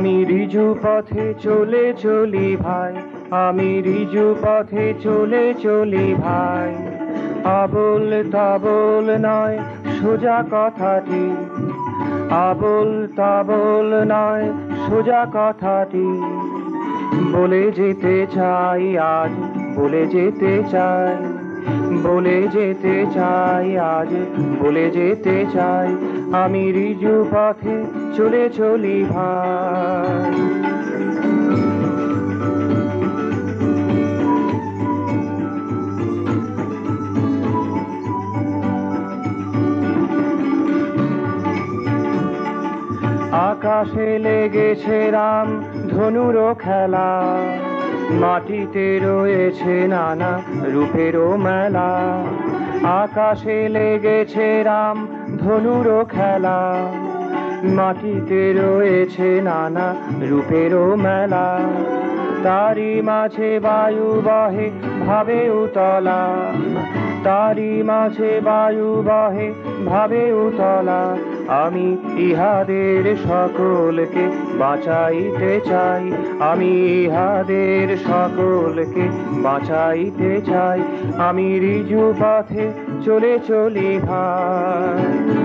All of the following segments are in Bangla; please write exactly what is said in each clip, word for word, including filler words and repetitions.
আমি রিজু পথে চলে চলি ভাই, আমি রিজু পথে চলে চলি ভাই। আবোল তাবোল নয় সোজা কথাটি, আবোল তাবোল নয় সোজা কথাটি। বলে যেতে চাই আজ, বলে যেতে চাই, বলে যেতে চাই আজ, বলে যেতে চাই। আমি রিজু পথে চলে চলি ভাই। আকাশে লেগেছে রাম ধনুরও খেলা, মাটিতে রয়েছে নানা রূপেরও মেলা। আকাশে লেগেছে রাম ধনুরও খেলা, মাটিতে রয়েছে নানা রূপেরও মেলা। তারি মাঝে বায়ু বহে ভাবে উতলা, তারি মাঝে বায়ু বহে ভাবে উতলা। আমি ইহাদের সকলকে বাঁচাইতে চাই, আমি ইহাদের সকলকে বাঁচাইতে চাই। আমি রিজু পথে চলে চলি ভাই।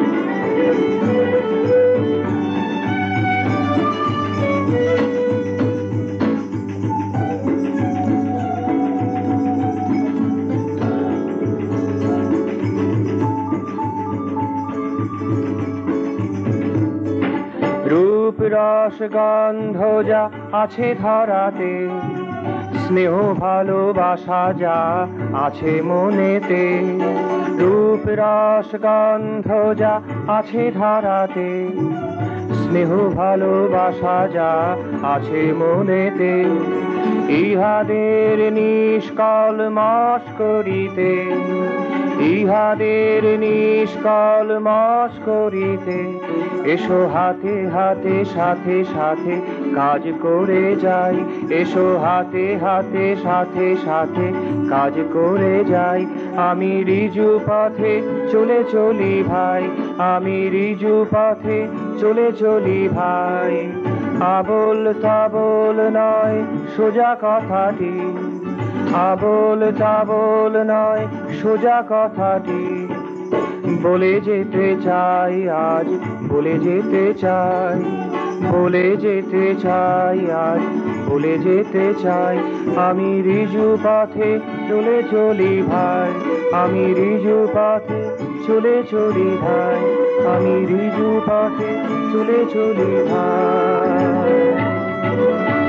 রূপ রস গন্ধ যা আছে ধরাতে, স্নেহ ভালোবাসা যা আছে মনেতে। রূপ রস গন্ধ যা আছে ধরাতে, স্নেহ ভালোবাসা যা আছে মনেতে। ইহাদের নিষ্কল মস করিতে, ইহাদের নিষ্কল মস করিতে। এসো হাতে হাতে সাথে সাথে কাজ করে যাই, এসো হাতে হাতে সাথে সাথে কাজ করে যাই। আমি রিজু পথে চলে চলি ভাই, আমি রিজু পথে চলে চলি ভাই। আবোল তাবোল নয় সোজা কথাটি, আবোল তাবোল নয় সোজা কথাটি। বলে যেতে চাই আজ, বলে যেতে চাই, বলে যেতে চাই আজ, বলে যেতে চাই। আমি রিজু পথে চলে চলি ভাই, আমি রিজু পথে চলে চলি ভাই, আমি রিজু পথে চলে চলি ভাই।